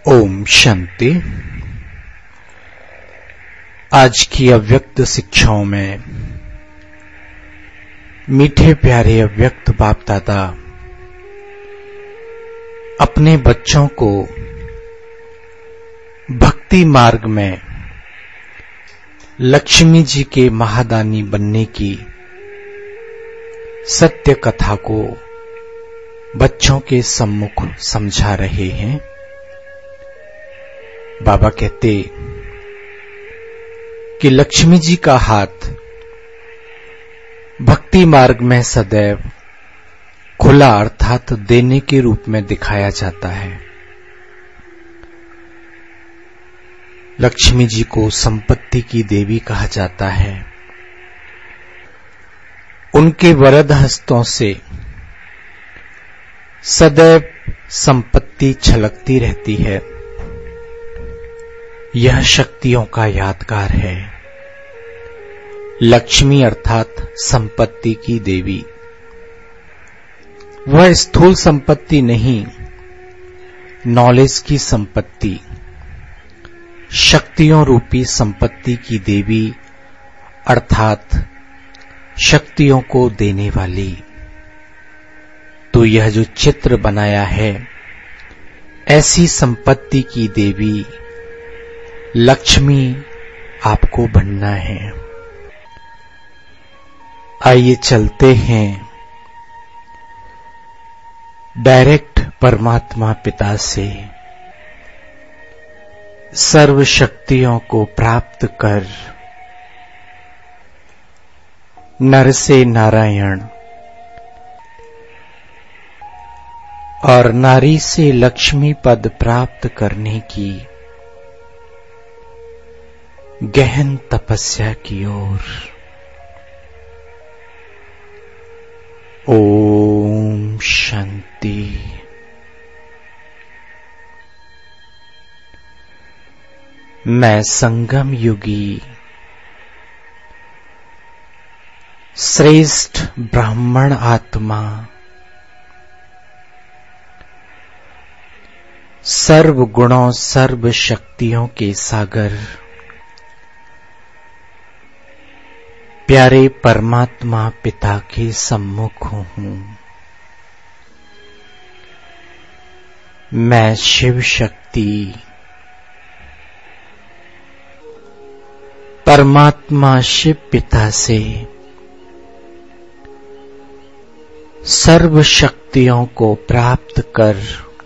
ओम शांति। आज की अव्यक्त शिक्षाओं में मीठे प्यारे अव्यक्त बाप दादा अपने बच्चों को भक्ति मार्ग में लक्ष्मी जी के महादानी बनने की सत्य कथा को बच्चों के सम्मुख समझा रहे हैं। बाबा कहते कि लक्ष्मी जी का हाथ भक्ति मार्ग में सदैव खुला अर्थात देने के रूप में दिखाया जाता है। लक्ष्मी जी को संपत्ति की देवी कहा जाता है। उनके वरद हस्तों से सदैव संपत्ति छलकती रहती है। यह शक्तियों का यादगार है। लक्ष्मी अर्थात संपत्ति की देवी। वह स्थूल संपत्ति नहीं, नॉलेज की संपत्ति, शक्तियों रूपी संपत्ति की देवी अर्थात शक्तियों को देने वाली। तो यह जो चित्र बनाया है, ऐसी संपत्ति की देवी लक्ष्मी आपको बनना है। आइए चलते हैं डायरेक्ट परमात्मा पिता से सर्व शक्तियों को प्राप्त कर नर से नारायण और नारी से लक्ष्मी पद प्राप्त करने की गहन तपस्या की ओर। ओम शांति। मैं संगम युगी श्रेष्ठ ब्राह्मण आत्मा सर्व गुणों सर्व शक्तियों के सागर प्यारे परमात्मा पिता के सम्मुख हूं। मैं शिव शक्ति परमात्मा शिव पिता से सर्व शक्तियों को प्राप्त कर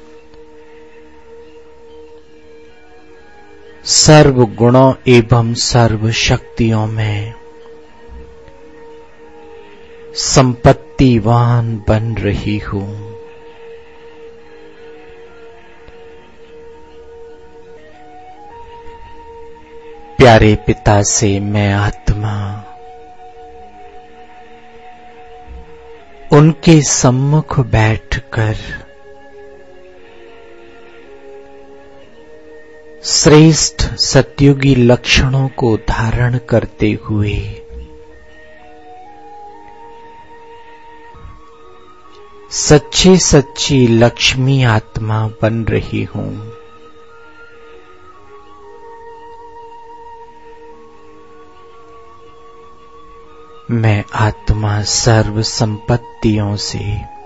सर्व गुणों एवं सर्व शक्तियों में संपत्तिवान बन रही हूं। प्यारे पिता से मैं आत्मा उनके सम्मुख बैठकर श्रेष्ठ सतयुगी लक्षणों को धारण करते हुए सच्ची सच्ची लक्ष्मी आत्मा बन रही हूं। मैं आत्मा सर्व संपत्तियों से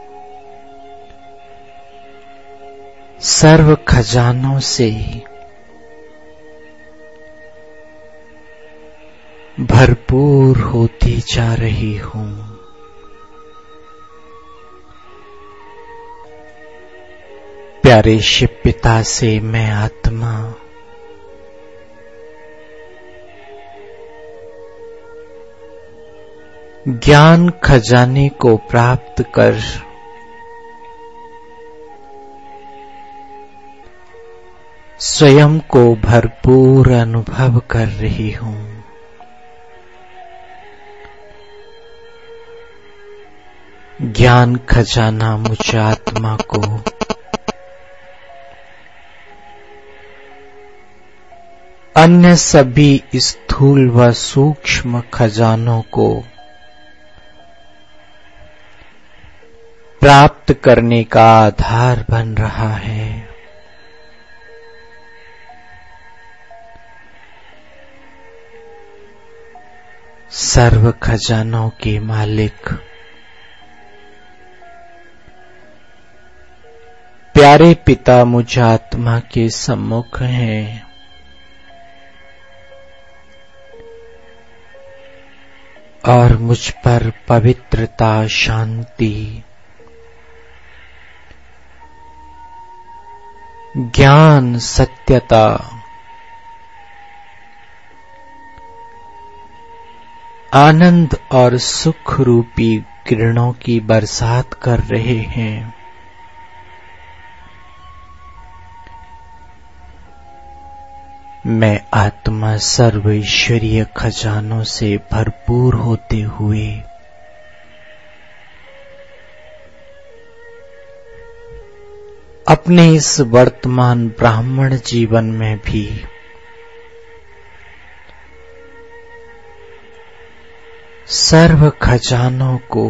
सर्व खजानों से भरपूर होती जा रही हूं। प्यारे शिव पिता से मैं आत्मा ज्ञान खजाने को प्राप्त कर स्वयं को भरपूर अनुभव कर रही हूं। ज्ञान खजाना मुझ आत्मा को अन्य सभी स्थूल व सूक्ष्म खजानों को प्राप्त करने का आधार बन रहा है। सर्व खजानों के मालिक प्यारे पिता मुझ आत्मा के सम्मुख हैं। और मुझ पर पवित्रता, शांति, ज्ञान, सत्यता, आनंद और सुख रूपी किरणों की बरसात कर रहे हैं। मैं आत्मा सर्व ईश्वरीय खजानों से भरपूर होते हुए अपने इस वर्तमान ब्राह्मण जीवन में भी सर्व खजानों को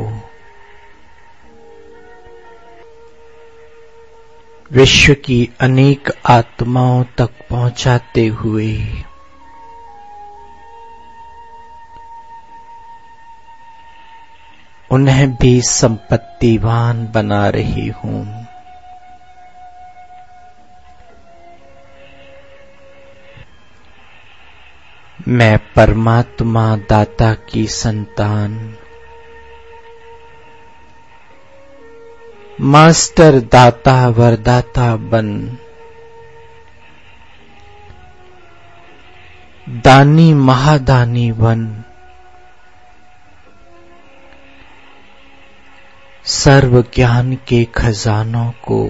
विश्व की अनेक आत्माओं तक पहुंचाते हुए उन्हें भी संपत्तिवान बना रही हूं। मैं परमात्मा दाता की संतान, मास्टर दाता वरदाता बन दानी महादानी बन सर्व ज्ञान के खजानों को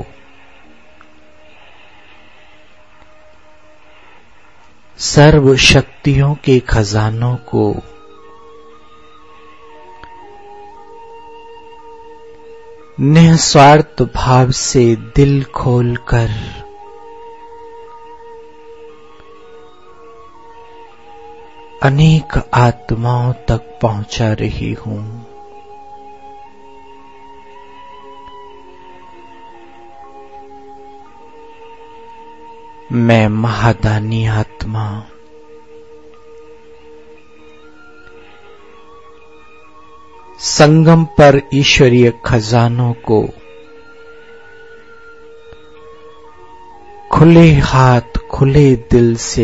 सर्व शक्तियों के खजानों को निस्वार्थ भाव से दिल खोलकर अनेक आत्माओं तक पहुंचा रही हूं। मैं महादानी आत्मा संगम पर ईश्वरीय खजानों को खुले हाथ खुले दिल से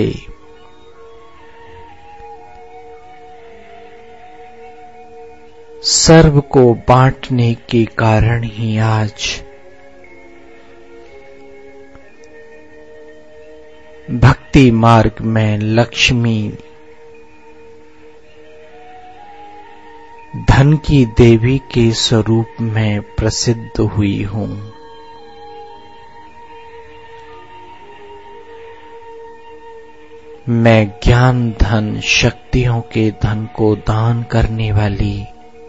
सर्व को बांटने के कारण ही आज भक्ति मार्ग में लक्ष्मी धन की देवी के स्वरूप में प्रसिद्ध हुई हूं। मैं ज्ञान धन शक्तियों के धन को दान करने वाली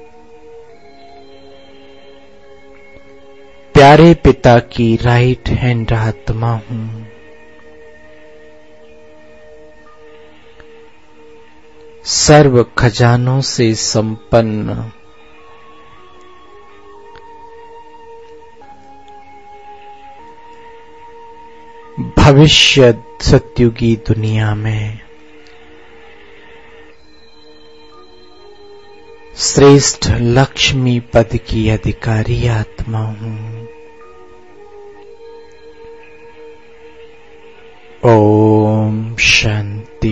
प्यारे पिता की राइट हैंड आत्मा हूं। सर्व खजानों से संपन्न भविष्य सत्युगी दुनिया में श्रेष्ठ लक्ष्मी पद की अधिकारी आत्मा हूं। ओम शांति।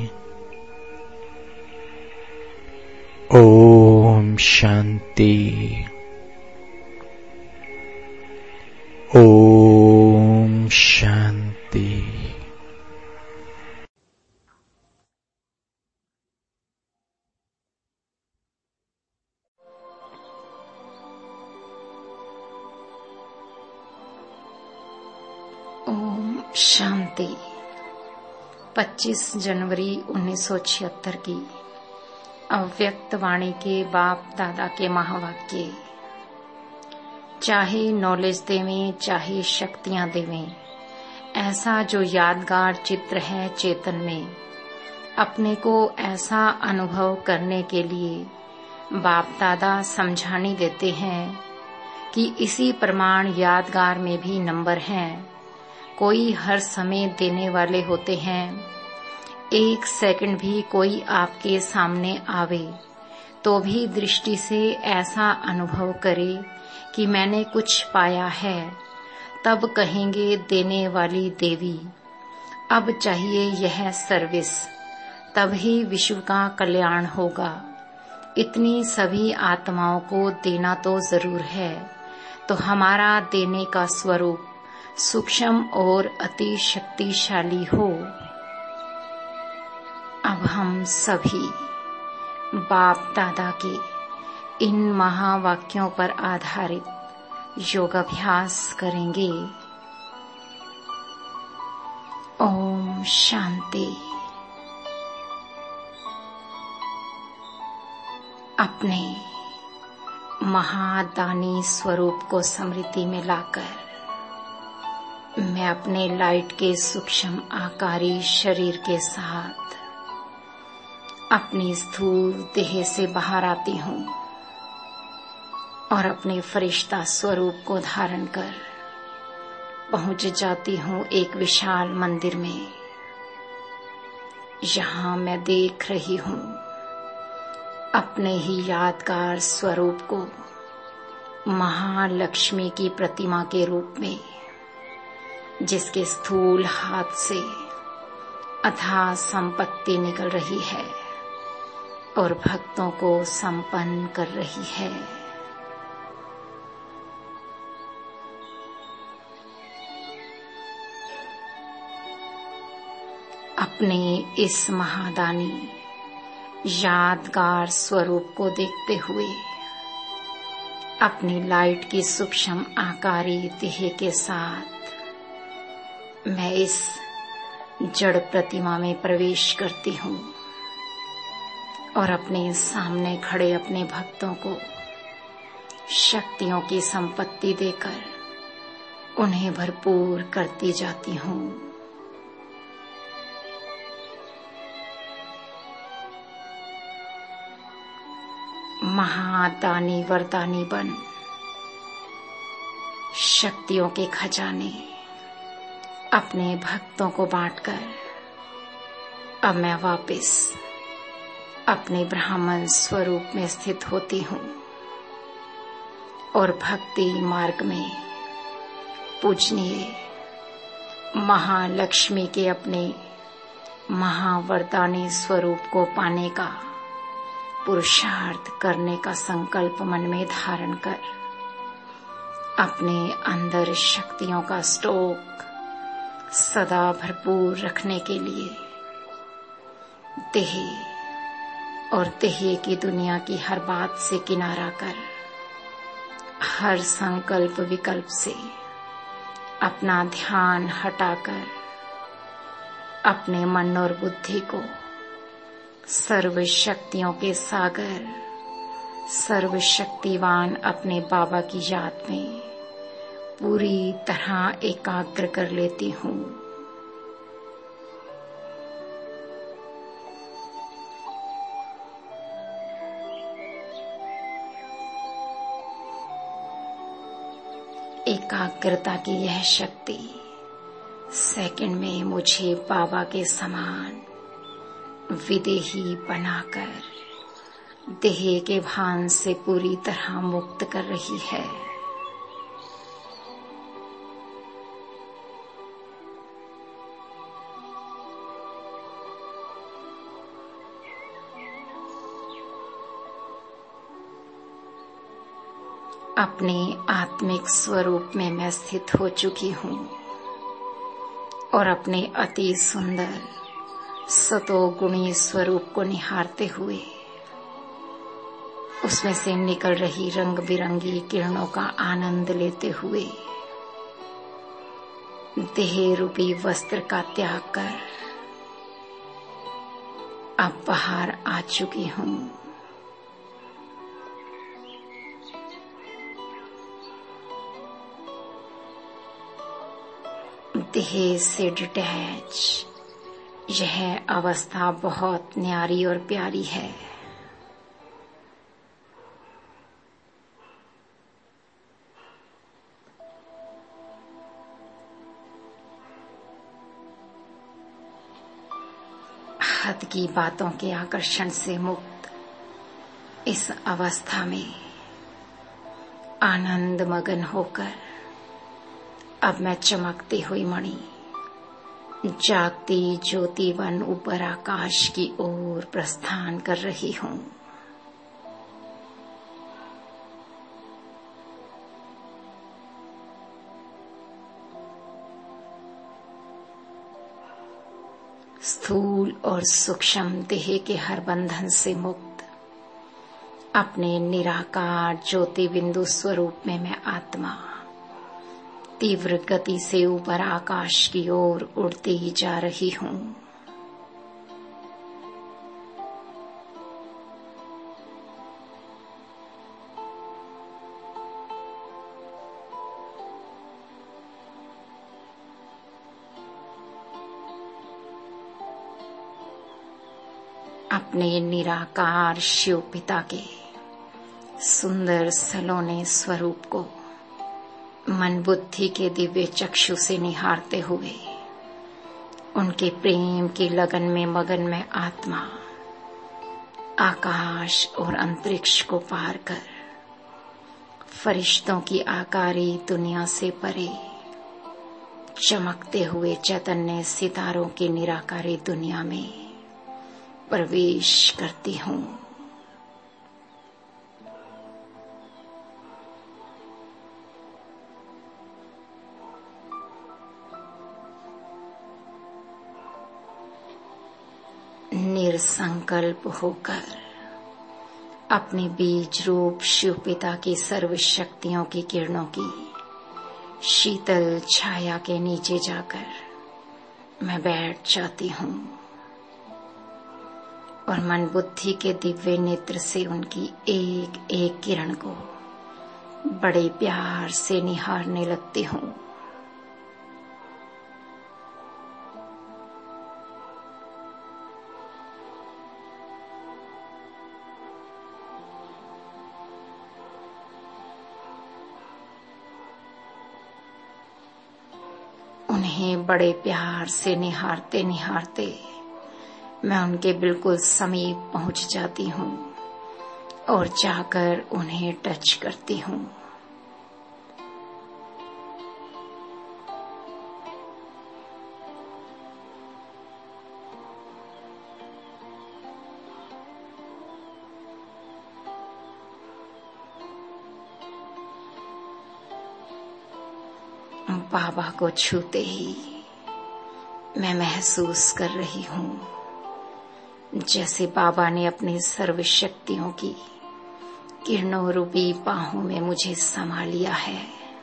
ओम शांति। ओम शांति। ओम शांति। 25 जनवरी 1976 की अव्यक्त वाणी के बाप दादा के महावाक्य। चाहे नॉलेज देवें चाहे शक्तियां देवें, ऐसा जो यादगार चित्र है चेतन में, अपने को ऐसा अनुभव करने के लिए बाप दादा समझाने देते हैं कि इसी प्रमाण यादगार में भी नंबर हैं। कोई हर समय देने वाले होते हैं, एक सेकंड भी कोई आपके सामने आवे तो भी दृष्टि से ऐसा अनुभव करे कि मैंने कुछ पाया है, तब कहेंगे देने वाली देवी अब चाहिए यह सर्विस, तभी विश्व का कल्याण होगा। इतनी सभी आत्माओं को देना तो जरूर है, तो हमारा देने का स्वरूप सूक्ष्म और अति शक्तिशाली हो। अब हम सभी बाप दादा के इन महावाक्यों पर आधारित योगाभ्यास करेंगे। ओम शांति। अपने महादानी स्वरूप को स्मृति में लाकर मैं अपने लाइट के सूक्ष्म आकारी शरीर के साथ अपनी स्थूल देह से बाहर आती हूँ और अपने फरिश्ता स्वरूप को धारण कर पहुंच जाती हूँ एक विशाल मंदिर में। यहाँ मैं देख रही हूँ अपने ही यादगार स्वरूप को महालक्ष्मी की प्रतिमा के रूप में, जिसके स्थूल हाथ से अथाह संपत्ति निकल रही है और भक्तों को संपन्न कर रही है। अपने इस महादानी यादगार स्वरूप को देखते हुए अपनी लाइट की सूक्ष्म आकारी देह के साथ मैं इस जड़ प्रतिमा में प्रवेश करती हूँ और अपने सामने खड़े अपने भक्तों को शक्तियों की संपत्ति देकर उन्हें भरपूर करती जाती हूँ। महादानी वरदानी बन शक्तियों के खजाने अपने भक्तों को बांटकर अब मैं वापस अपने ब्राह्मण स्वरूप में स्थित होती हूँ और भक्ति मार्ग में पूजनीय महालक्ष्मी के अपने महावरदानी स्वरूप को पाने का पुरुषार्थ करने का संकल्प मन में धारण कर अपने अंदर शक्तियों का स्टॉक सदा भरपूर रखने के लिए देह और देह की दुनिया की हर बात से किनारा कर हर संकल्प विकल्प से अपना ध्यान हटाकर अपने मन और बुद्धि को सर्व शक्तियों के सागर सर्वशक्तिवान अपने बाबा की याद में पूरी तरह एकाग्र कर लेती हूँ। एकाग्रता की यह शक्ति सेकंड में मुझे बाबा के समान विदेही बनाकर देह के भान से पूरी तरह मुक्त कर रही है। अपने आत्मिक स्वरूप में मैं स्थित हो चुकी हूँ और अपने अति सुंदर सतोगुणी स्वरूप को निहारते हुए उसमें से निकल रही रंग बिरंगी किरणों का आनंद लेते हुए देह रूपी वस्त्र का त्याग कर अब बाहर आ चुकी हूँ। देह से डिटैच यह अवस्था बहुत न्यारी और प्यारी है। हद की बातों के आकर्षण से मुक्त इस अवस्था में आनंद मगन होकर अब मैं चमकती हुई मणि, जागती ज्योतिवन ऊपर आकाश की ओर प्रस्थान कर रही हूँ। स्थूल और सूक्ष्म देह के हर बंधन से मुक्त अपने निराकार ज्योति बिंदु स्वरूप में मैं आत्मा तीव्र गति से ऊपर आकाश की ओर उड़ती ही जा रही हूँ। अपने निराकार शिव पिता के सुंदर सलोने स्वरूप को मन बुद्धि के दिव्य चक्षु से निहारते हुए उनके प्रेम की लगन में मगन में आत्मा आकाश और अंतरिक्ष को पार कर फरिश्तों की आकारी दुनिया से परे चमकते हुए चैतन्य सितारों की निराकारी दुनिया में प्रवेश करती हूँ। निरसंकल्प होकर अपने बीज रूप शिव पिता की सर्व शक्तियों की किरणों की शीतल छाया के नीचे जाकर मैं बैठ जाती हूँ और मन बुद्धि के दिव्य नेत्र से उनकी एक एक किरण को बड़े प्यार से निहारने लगती हूँ। उन्हें बड़े प्यार से निहारते निहारते मैं उनके बिल्कुल समीप पहुंच जाती हूँ और जाकर उन्हें टच करती हूँ। बाबा को छूते ही मैं महसूस कर रही हूँ जैसे बाबा ने अपनी सर्व शक्तियों की किरणों रूपी बाहों में मुझे समा लिया है।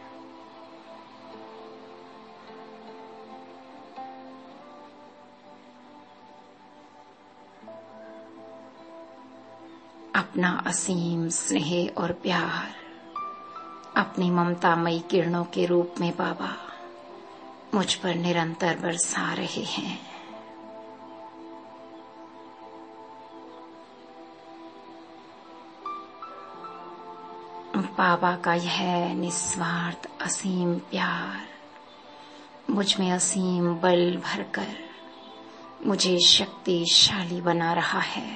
अपना असीम स्नेह और प्यार अपनी ममतामयी किरणों के रूप में बाबा मुझ पर निरंतर बरसा रहे हैं। बाबा का यह निस्वार्थ असीम प्यार मुझ में असीम बल भरकर मुझे शक्तिशाली बना रहा है।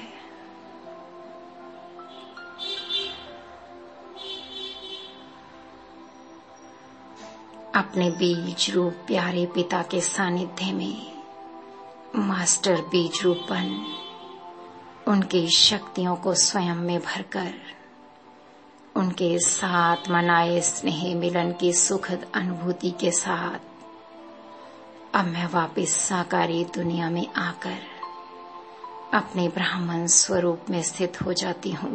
अपने बीज रूप प्यारे पिता के सानिध्य में मास्टर बीज रूपन उनकी शक्तियों को स्वयं में भरकर उनके साथ मनाए स्नेह मिलन की सुखद अनुभूति के साथ अब मैं वापस साकारी दुनिया में आकर अपने ब्राह्मण स्वरूप में स्थित हो जाती हूँ।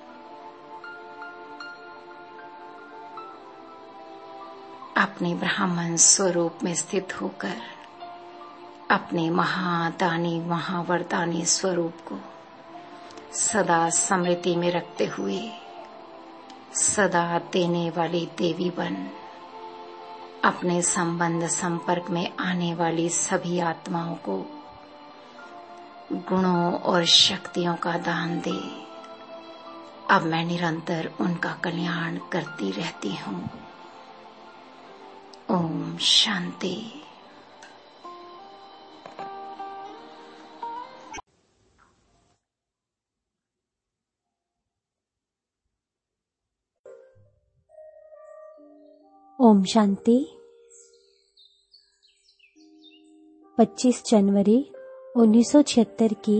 अपने ब्राह्मण स्वरूप में स्थित होकर अपने महादानी महावरदानी स्वरूप को सदा स्मृति में रखते हुए सदा देने वाली देवी बन अपने संबंध संपर्क में आने वाली सभी आत्माओं को गुणों और शक्तियों का दान दे अब मैं निरंतर उनका कल्याण करती रहती हूँ। ओम शांति। ओम शांति। 25 जनवरी 1976 की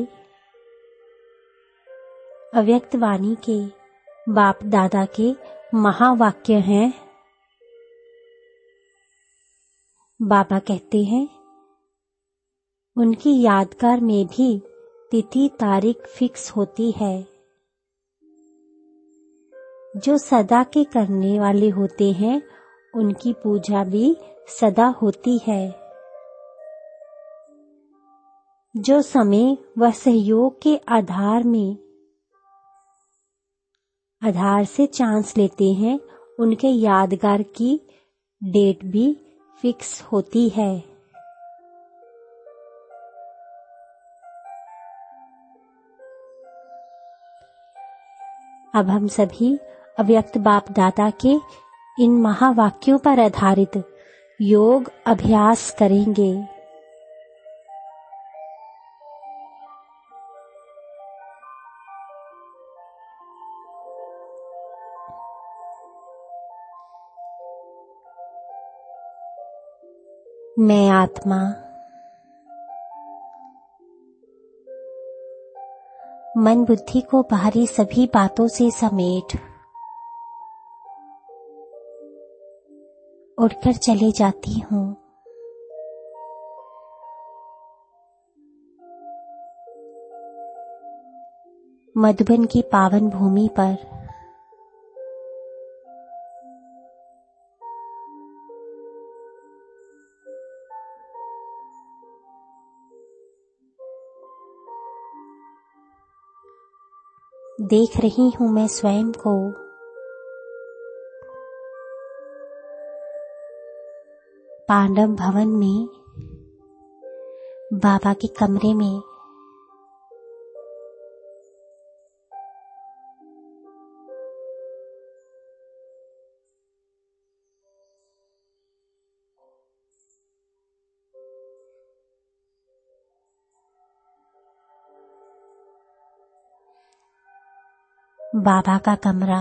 अव्यक्त वाणी के बाप दादा के महावाक्य हैं। बाबा कहते हैं, उनकी यादगार में भी तिथि तारीख फिक्स होती है। जो सदा के करने वाले होते हैं उनकी पूजा भी सदा होती है। जो समय व सहयोग के आधार से चांस लेते हैं उनके यादगार की डेट भी फिक्स होती है। अब हम सभी अव्यक्त बाप दादा के इन महावाक्यों पर आधारित योग अभ्यास करेंगे। मैं आत्मा मन बुद्धि को बाहरी सभी बातों से समेट उड़कर चले जाती हूँ। मधुबन की पावन भूमि पर देख रही हूँ मैं स्वयं को पांडव भवन में बाबा के कमरे में। बाबा का कमरा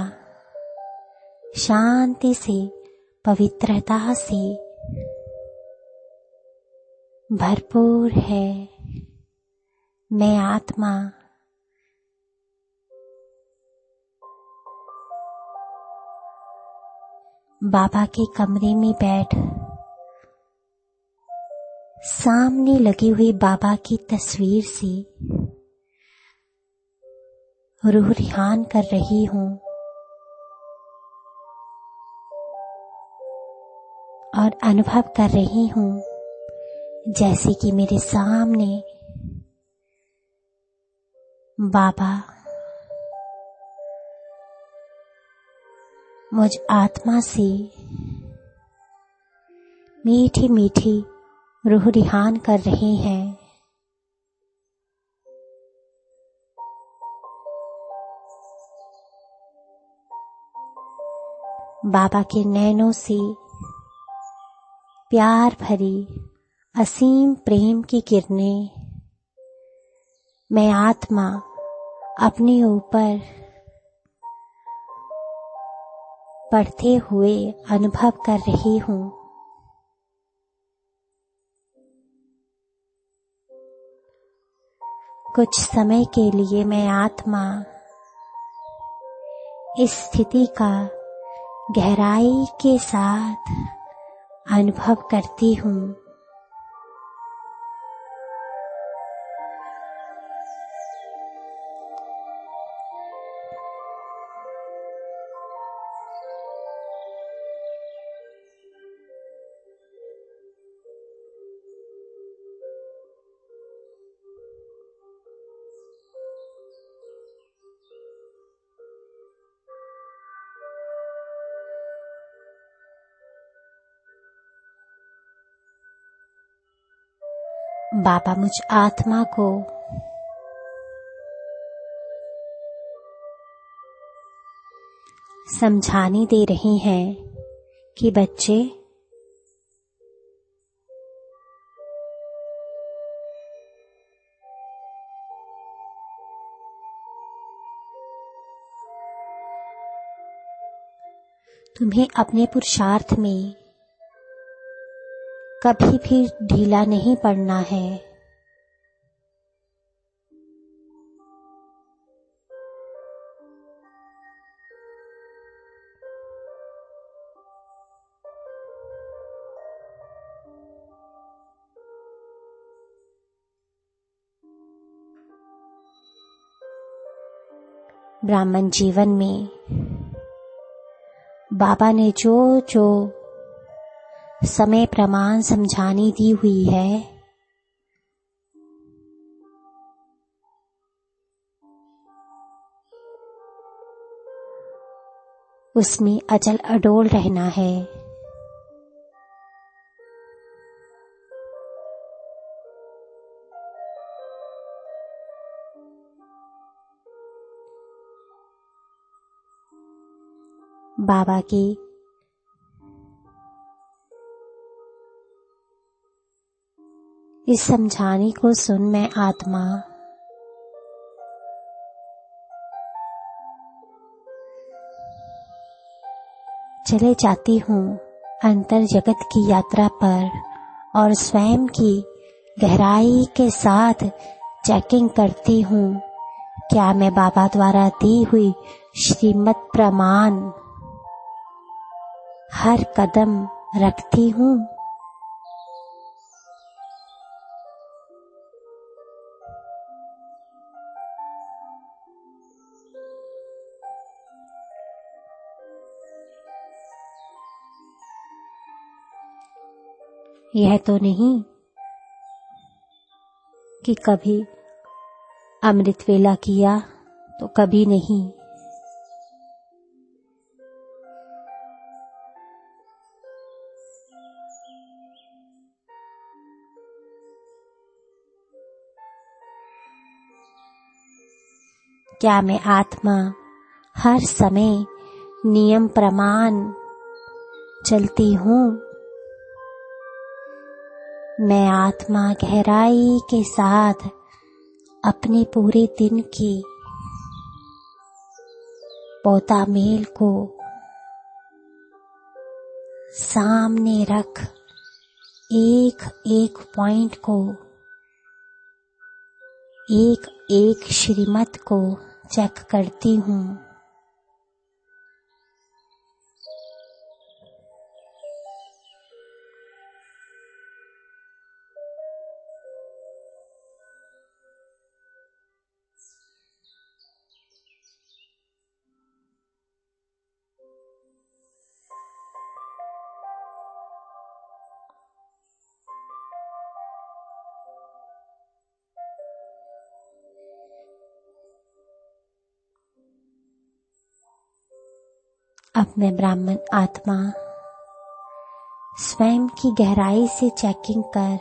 शांति से, पवित्रता से भरपूर है। मैं आत्मा बाबा के कमरे में बैठ सामने लगी हुई बाबा की तस्वीर से रूह रिहान कर रही हूँ और अनुभव कर रही हूँ जैसे कि मेरे सामने बाबा मुझ आत्मा से मीठी मीठी रूह रिहान कर रहे हैं। बाबा के नैनों से प्यार भरी असीम प्रेम की किरणें मैं आत्मा अपने ऊपर पड़ते हुए अनुभव कर रही हूँ। कुछ समय के लिए मैं आत्मा इस स्थिति का गहराई के साथ अनुभव करती हूँ। बाबा मुझ आत्मा को समझाने दे रही हैं कि बच्चे, तुम्हें अपने पुरुषार्थ में कभी भी ढीला नहीं पड़ना है। ब्राह्मण जीवन में बाबा ने जो जो समय प्रमाण समझानी दी हुई है, उसमें अचल अडोल रहना है। बाबा की इस समझाने को सुन मैं आत्मा चले जाती हूँ अंतर जगत की यात्रा पर और स्वयं की गहराई के साथ चेकिंग करती हूँ, क्या मैं बाबा द्वारा दी हुई श्रीमत प्रमाण हर कदम रखती हूँ। यह तो नहीं कि कभी अमृत वेला किया तो कभी नहीं। क्या मैं आत्मा हर समय नियम प्रमाण चलती हूँ? मैं आत्मा गहराई के साथ अपने पूरे दिन की पौता मेल को सामने रख एक एक पॉइंट को, एक एक श्रीमत को चेक करती हूँ। अब मैं ब्राह्मण आत्मा स्वयं की गहराई से चेकिंग कर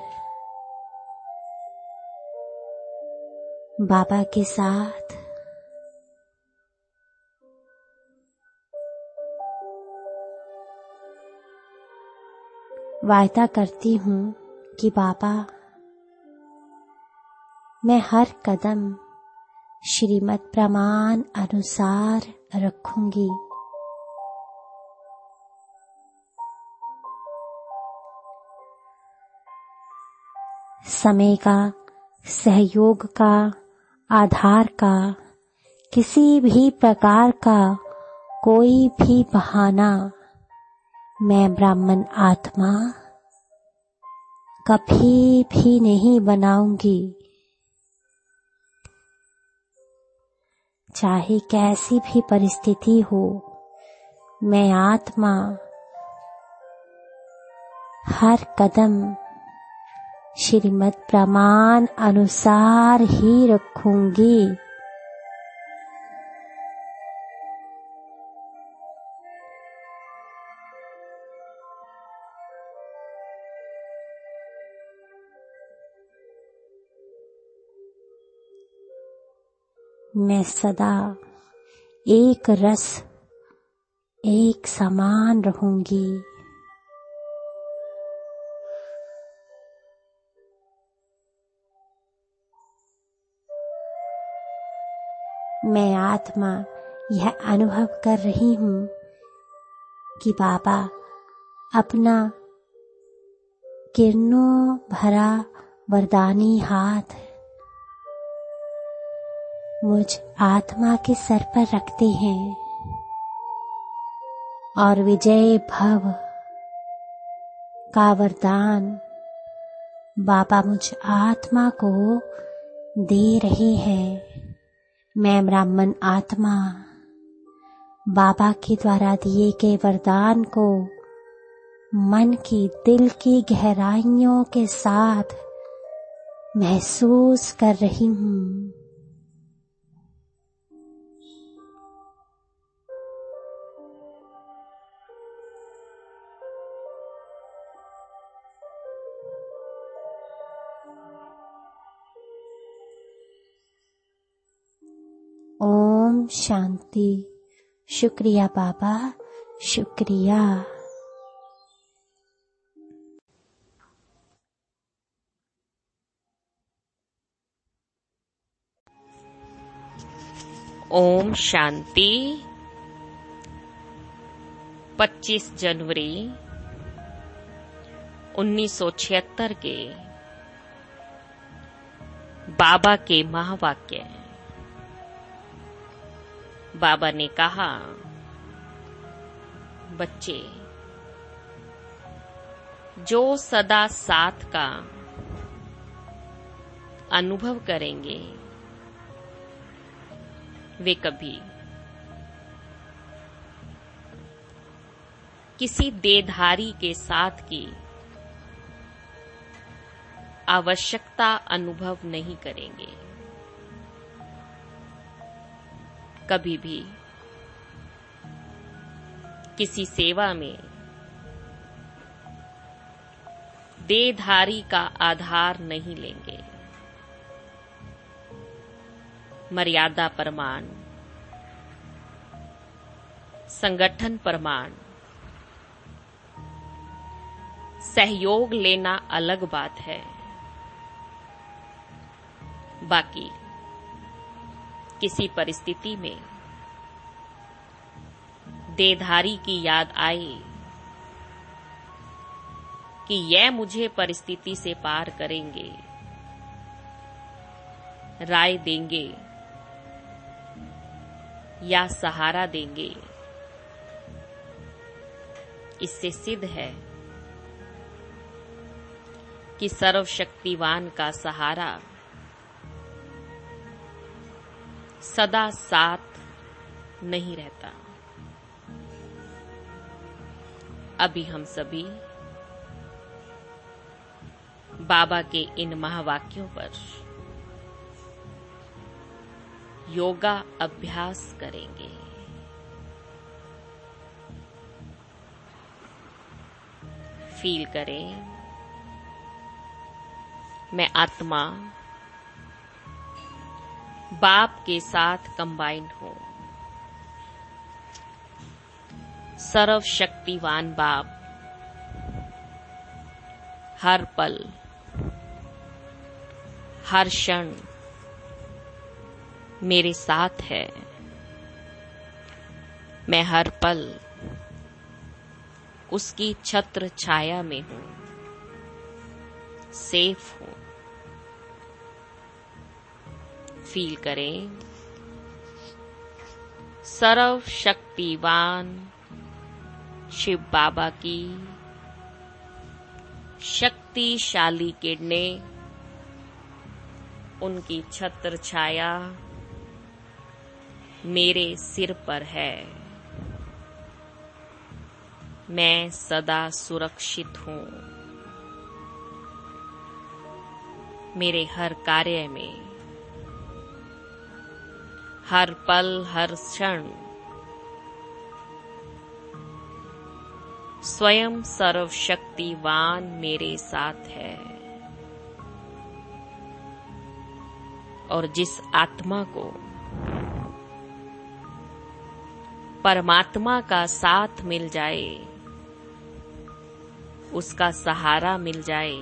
बाबा के साथ वायदा करती हूँ कि बाबा, मैं हर कदम श्रीमत प्रमाण अनुसार रखूंगी। समय का, सहयोग का, आधार का, किसी भी प्रकार का कोई भी बहाना मैं ब्राह्मण आत्मा कभी भी नहीं बनाऊंगी। चाहे कैसी भी परिस्थिति हो, मैं आत्मा हर कदम श्रीमत प्रमाण अनुसार ही रखूंगी। मैं सदा एक रस, एक समान रहूंगी। मैं आत्मा यह अनुभव कर रही हूँ कि बाबा अपना किरणों भरा वरदानी हाथ मुझ आत्मा के सर पर रखते हैं और विजय भव का वरदान बाबा मुझ आत्मा को दे रहे हैं। मैं ब्राह्मण आत्मा बाबा के द्वारा दिए गए वरदान को मन की दिल की गहराइयों के साथ महसूस कर रही हूँ। ओम शांति। शुक्रिया बाबा, शुक्रिया। ओम शांति। 25 जनवरी 1976 के बाबा के महावाक्य। बाबा ने कहा, बच्चे जो सदा साथ का अनुभव करेंगे वे कभी किसी देहधारी के साथ की आवश्यकता अनुभव नहीं करेंगे। कभी भी किसी सेवा में देहधारी का आधार नहीं लेंगे। मर्यादा प्रमाण, संगठन प्रमाण, सहयोग लेना अलग बात है। बाकी किसी परिस्थिति में देहधारी की याद आए कि यह मुझे परिस्थिति से पार करेंगे, राय देंगे या सहारा देंगे, इससे सिद्ध है कि सर्वशक्तिवान का सहारा सदा साथ नहीं रहता। अभी हम सभी बाबा के इन महावाक्यों पर योगा अभ्यास करेंगे। फील करें, मैं आत्मा बाप के साथ कंबाइंड हूं। सर्वशक्तिवान बाप हर पल हर क्षण मेरे साथ है। मैं हर पल उसकी छत्र छाया में हूं, सेफ हूं। फील करें, सर्वशक्तिवान शिव बाबा की शक्तिशाली किरणें, उनकी छत्र छाया मेरे सिर पर है। मैं सदा सुरक्षित हूं। मेरे हर कार्य में, हर पल हर क्षण स्वयं सर्वशक्तिवान मेरे साथ है। और जिस आत्मा को परमात्मा का साथ मिल जाए, उसका सहारा मिल जाए,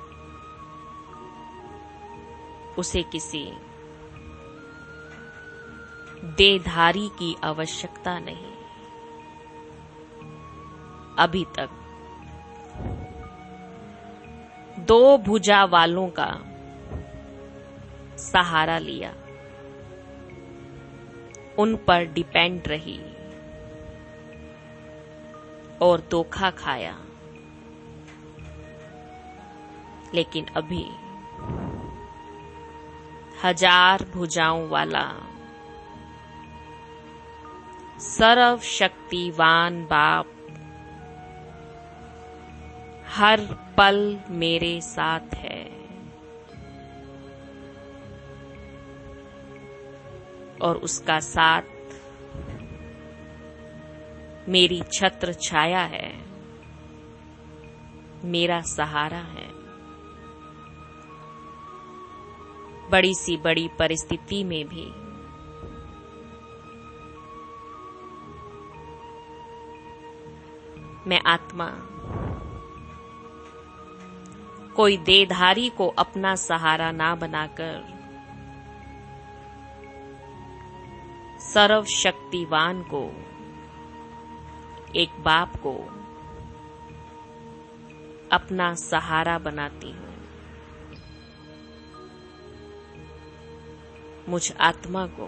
उसे किसी देहधारी की आवश्यकता नहीं। अभी तक दो भुजा वालों का सहारा लिया, उन पर डिपेंड रही और धोखा खाया। लेकिन अभी हजार भुजाओं वाला सर्वशक्तिवान बाप हर पल मेरे साथ है और उसका साथ मेरी छत्र छाया है, मेरा सहारा है। बड़ी सी बड़ी परिस्थिति में भी मैं आत्मा कोई देहधारी को अपना सहारा ना बनाकर सर्वशक्तिवान को, एक बाप को अपना सहारा बनाती हूं। मुझ आत्मा को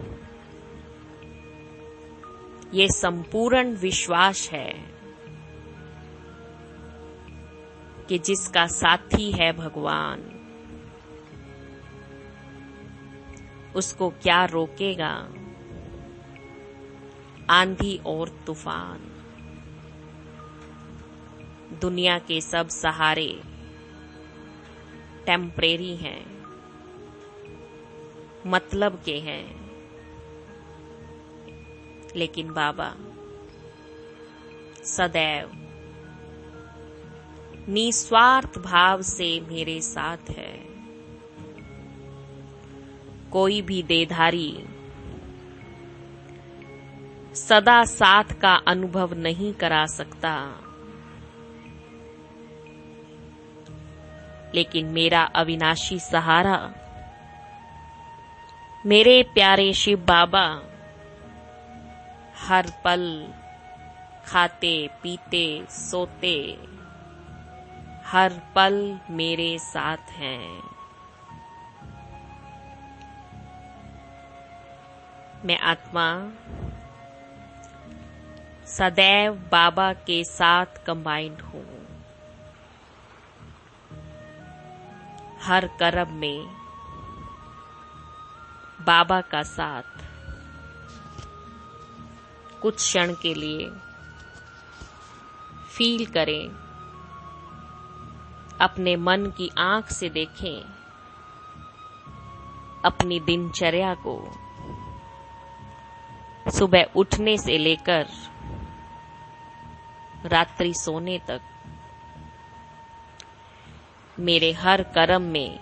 ये संपूर्ण विश्वास है कि जिसका साथी है भगवान, उसको क्या रोकेगा आंधी और तूफान। दुनिया के सब सहारे टेम्परेरी हैं, मतलब के हैं, लेकिन बाबा सदैव निस्वार्थ भाव से मेरे साथ है। कोई भी देहधारी सदा साथ का अनुभव नहीं करा सकता, लेकिन मेरा अविनाशी सहारा, मेरे प्यारे शिव बाबा हर पल खाते पीते सोते हर पल मेरे साथ हैं। मैं आत्मा सदैव बाबा के साथ कंबाइंड हूं। हर कर्म में बाबा का साथ। कुछ क्षण के लिए फील करें, अपने मन की आंख से देखें अपनी दिनचर्या को। सुबह उठने से लेकर रात्रि सोने तक मेरे हर कर्म में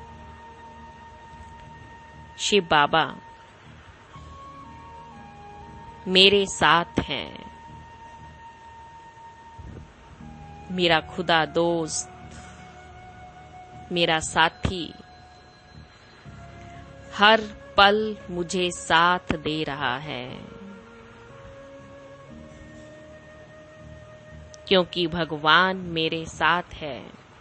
शिव बाबा मेरे साथ हैं। मेरा खुदा दोस्त, मेरा साथी हर पल मुझे साथ दे रहा है, क्योंकि भगवान मेरे साथ है।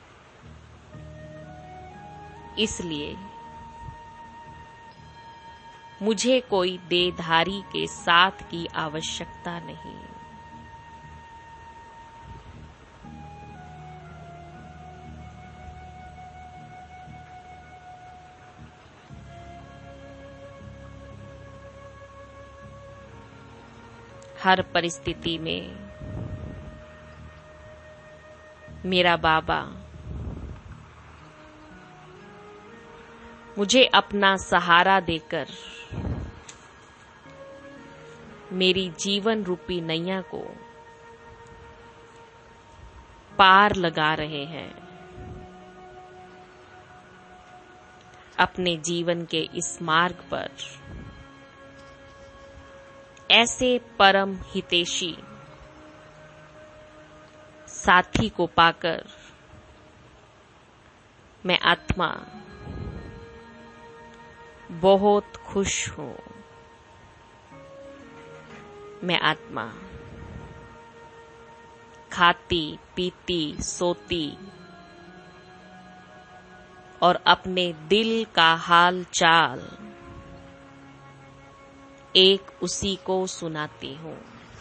इसलिए मुझे कोई देहधारी के साथ की आवश्यकता नहीं। हर परिस्थिति में मेरा बाबा मुझे अपना सहारा देकर मेरी जीवन रूपी नैया को पार लगा रहे हैं। अपने जीवन के इस मार्ग पर ऐसे परम हितैषी साथी को पाकर मैं आत्मा बहुत खुश हूं। मैं आत्मा खाती पीती सोती और अपने दिल का हाल चाल एक उसी को सुनाती हूँ।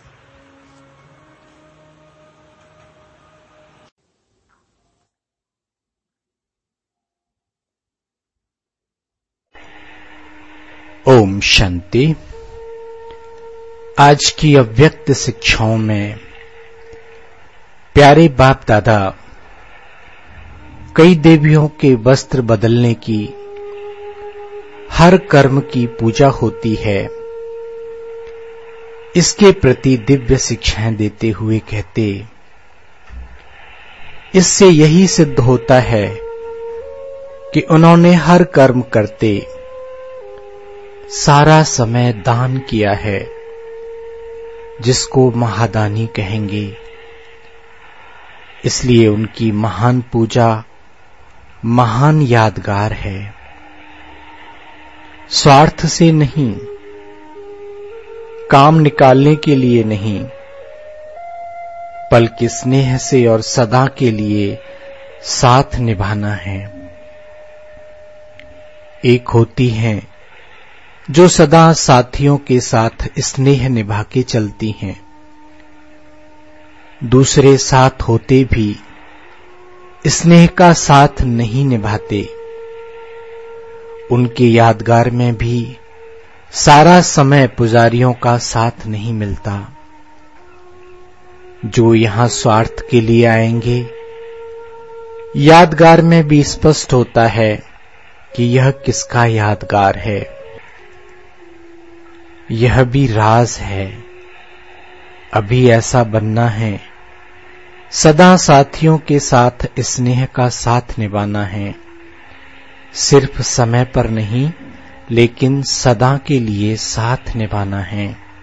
ओम शांति। आज की अव्यक्त शिक्षाओं में प्यारे बाप दादा कई देवियों के वस्त्र बदलने की, हर कर्म की पूजा होती है, इसके प्रति दिव्य शिक्षाएं देते हुए कहते, इससे यही सिद्ध होता है कि उन्होंने हर कर्म करते सारा समय दान किया है, जिसको महादानी कहेंगे। इसलिए उनकी महान पूजा महान यादगार है। स्वार्थ से नहीं, काम निकालने के लिए नहीं, बल्कि स्नेह से और सदा के लिए साथ निभाना है। एक होती हैं जो सदा साथियों के साथ स्नेह निभा के चलती हैं, दूसरे साथ होते भी स्नेह का साथ नहीं निभाते। उनके यादगार में भी सारा समय पुजारियों का साथ नहीं मिलता। जो यहां स्वार्थ के लिए आएंगे, यादगार में भी स्पष्ट होता है कि यह किसका यादगार है। यह भी राज है। अभी ऐसा बनना है, सदा साथियों के साथ स्नेह का साथ निभाना है। सिर्फ समय पर नहीं, लेकिन सदा के लिए साथ निभाना है।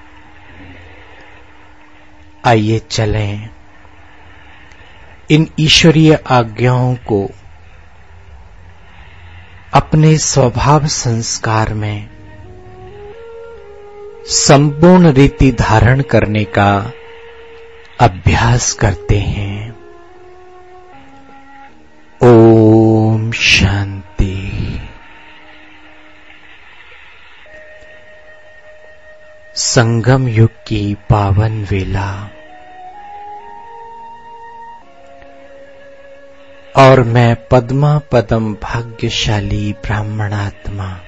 आइए चलें इन ईश्वरीय आज्ञाओं को अपने स्वभाव संस्कार में संपूर्ण रीति धारण करने का अभ्यास करते हैं। ओम शांति। संगम युग की पावन वेला और मैं पद्मा पदम भाग्यशाली ब्राह्मणात्मा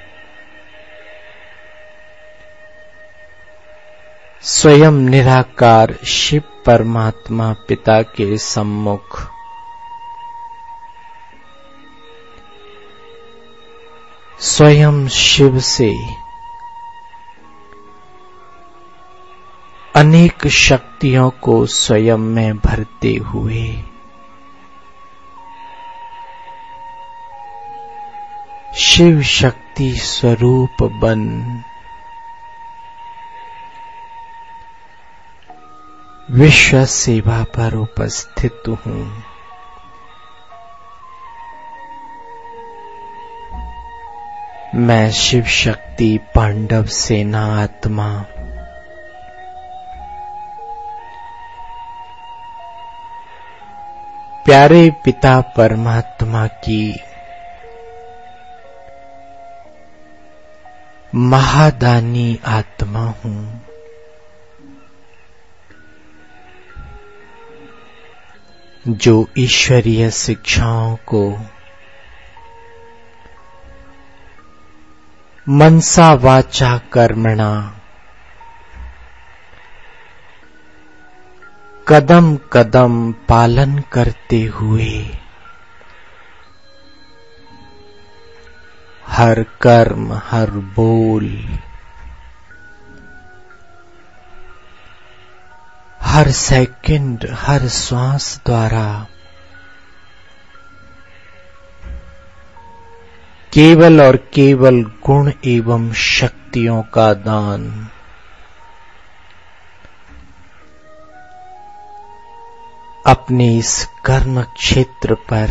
स्वयं निराकार शिव परमात्मा पिता के सम्मुख स्वयं शिव से अनेक शक्तियों को स्वयं में भरते हुए शिव शक्ति स्वरूप बन विश्व सेवा पर उपस्थित हूँ। मैं शिव शक्ति पांडव सेना आत्मा प्यारे पिता परमात्मा की महादानी आत्मा हूँ। जो ईश्वरीय शिक्षाओं को मनसा वाचा कर्मणा कदम कदम पालन करते हुए हर कर्म, हर बोल, हर सेकंड, हर श्वास द्वारा केवल और केवल गुण एवं शक्तियों का दान अपने इस कर्म क्षेत्र पर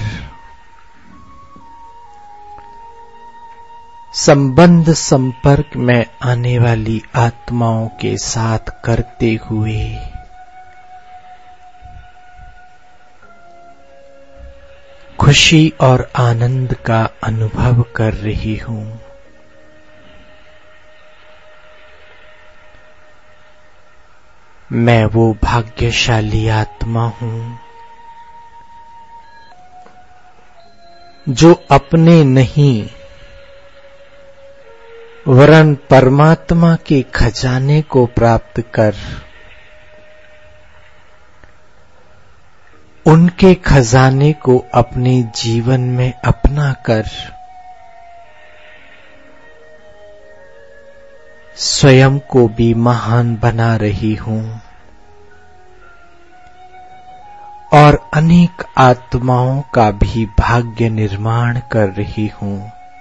संबंध संपर्क में आने वाली आत्माओं के साथ करते हुए खुशी और आनंद का अनुभव कर रही हूं। मैं वो भाग्यशाली आत्मा हूं जो अपने नहीं वरन परमात्मा के खजाने को प्राप्त कर उनके खजाने को अपने जीवन में अपना कर स्वयं को भी महान बना रही हूं और अनेक आत्माओं का भी भाग्य निर्माण कर रही हूं।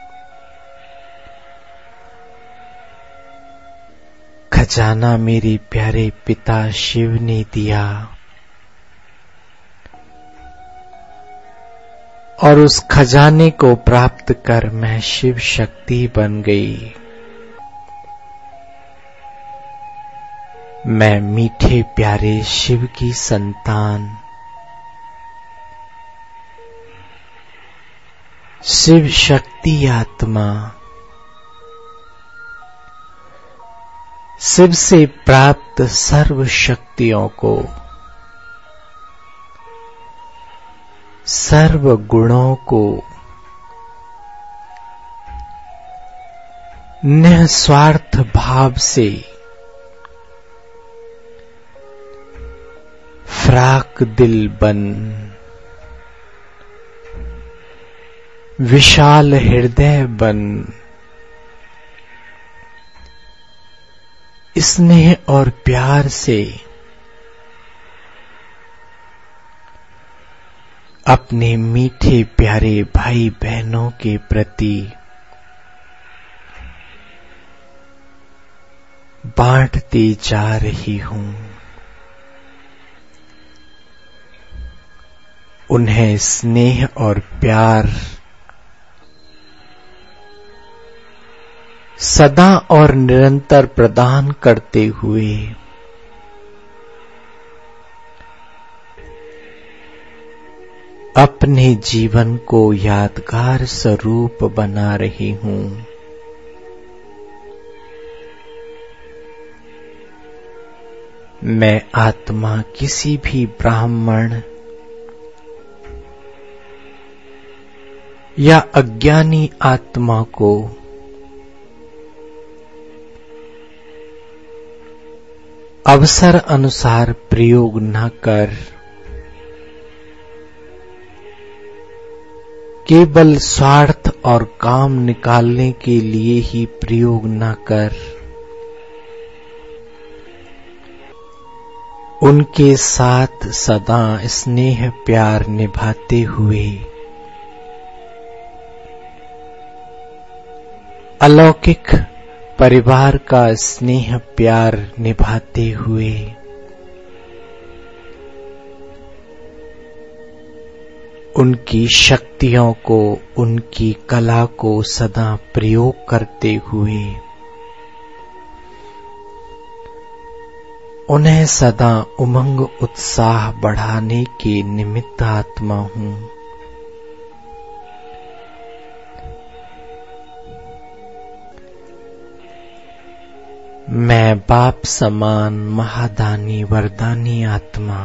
खजाना मेरे प्यारे पिता शिव ने दिया और उस खजाने को प्राप्त कर मैं शिव शक्ति बन गई। मैं मीठे प्यारे शिव की संतान, शिव शक्ति आत्मा, शिव से प्राप्त सर्व शक्तियों को, सर्व गुणों को निस्वार्थ भाव से फ्राक दिल बन विशाल हृदय बन स्नेह और प्यार से अपने मीठे प्यारे भाई बहनों के प्रति बांटती जा रही हूं। उन्हें स्नेह और प्यार सदा और निरंतर प्रदान करते हुए अपने जीवन को यादगार स्वरूप बना रही हूं। मैं आत्मा किसी भी ब्राह्मण या अज्ञानी आत्मा को अवसर अनुसार प्रयोग न कर केवल स्वार्थ और काम निकालने के लिए ही प्रयोग न कर उनके साथ सदा स्नेह प्यार निभाते हुए अलौकिक परिवार का स्नेह प्यार निभाते हुए उनकी शक्तियों को, उनकी कला को सदा प्रयोग करते हुए उन्हें सदा उमंग उत्साह बढ़ाने के निमित्त आत्मा हूं। मैं बाप समान महादानी वरदानी आत्मा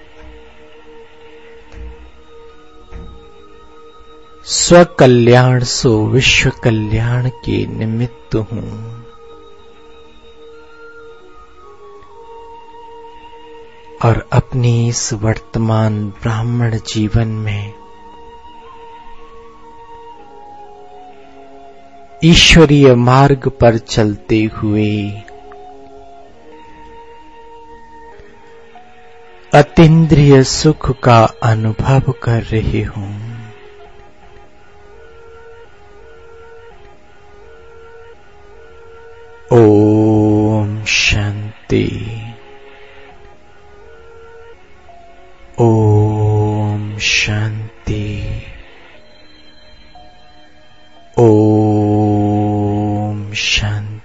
स्वकल्याण सो विश्व कल्याण के निमित्त हूं। और अपनी इस वर्तमान ब्राह्मण जीवन में ईश्वरीय मार्ग पर चलते हुए अतीन्द्रिय सुख का अनुभव कर रही हूं। ओम शांति। ओम शांति। ओम शांति।